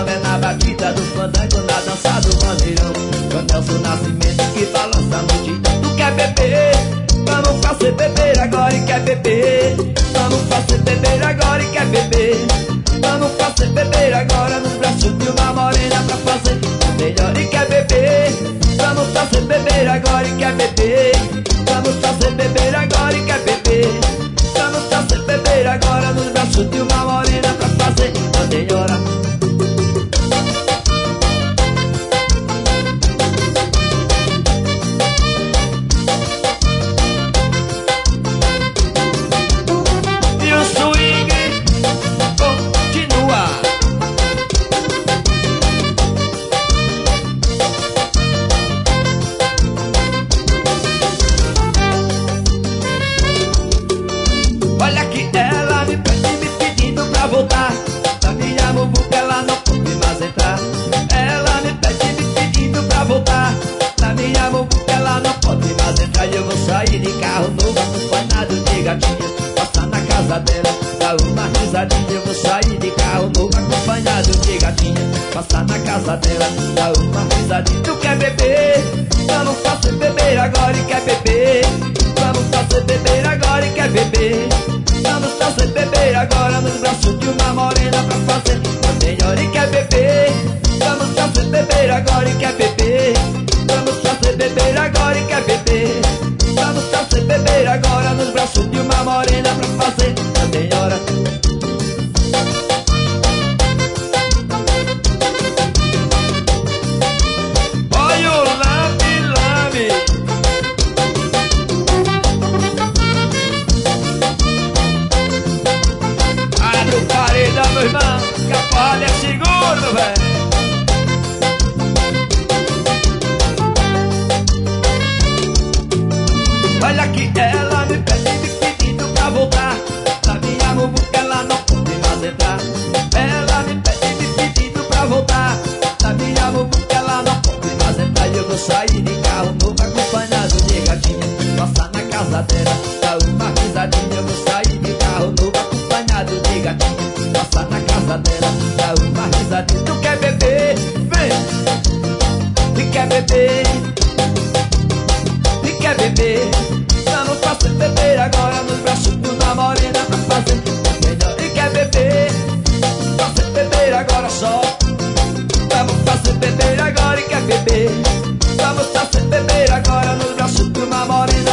é na batida do fandango, na dança do bandeirão. Com Nelson Nascimento que balança a multidão. Tu quer beber? Vamos fazer beber agora e quer beber. Vamos fazer beber agora e quer beber. Vamos fazer beber agora nos braços de uma morena pra fazer melhor e quer beber. Vamos fazer beber agora e quer beber. Vamos fazer beber agora e quer beber. Vamos fazer beber agora nos braços de uma morena pra fazer melhor. Olha que ela me pede me pedindo pra voltar. Na minha muvuca ela não pode mais entrar. Ela me pede me pedindo pra voltar. Na minha muvuca ela não pode mais entrar. E eu vou sair de carro novo acompanhado de gatinha. Passar na casa dela, dar uma risadinha. Eu vou sair de carro novo acompanhado de gatinha. Passar na casa dela, dar uma risadinha. Tu quer beber? Vamos fazer beber agora e quer beber. Vamos fazer beber agora e quer beber. Vamos fazer beber agora nos braços de uma morena pra fazer melhor e quer beber. Vamos fazer beber agora e quer beber. Vamos fazer beber agora e quer beber. Vamos fazer beber agora nos braços de uma morena pra fazer melhor. Olha o lambe-lambe. Abre o paredão, meu irmão, que a porrada é seguro, velho. Olha que ela me pede me pedindo pra voltar. Na minha muvuca ela não pode mais entrar. Ela me pede me pedindo pra voltar. Na minha muvuca ela não pode mais entrar. E eu vou sair de carro novo acompanhado de gatinha. Passar na casa dela, dar uma risadinha. Eu vou sair de carro novo acompanhado de gatinha. Passar na casa dela, dar uma risadinha. Tu quer beber? Vem! Tu quer beber? Tu quer beber? Vamos fazer beber agora nos braços de uma morena pra fazer melhor e quer beber. Fazer beber agora só. Vamos fazer beber agora e quer beber. Vamos fazer beber agora nos braços de uma morena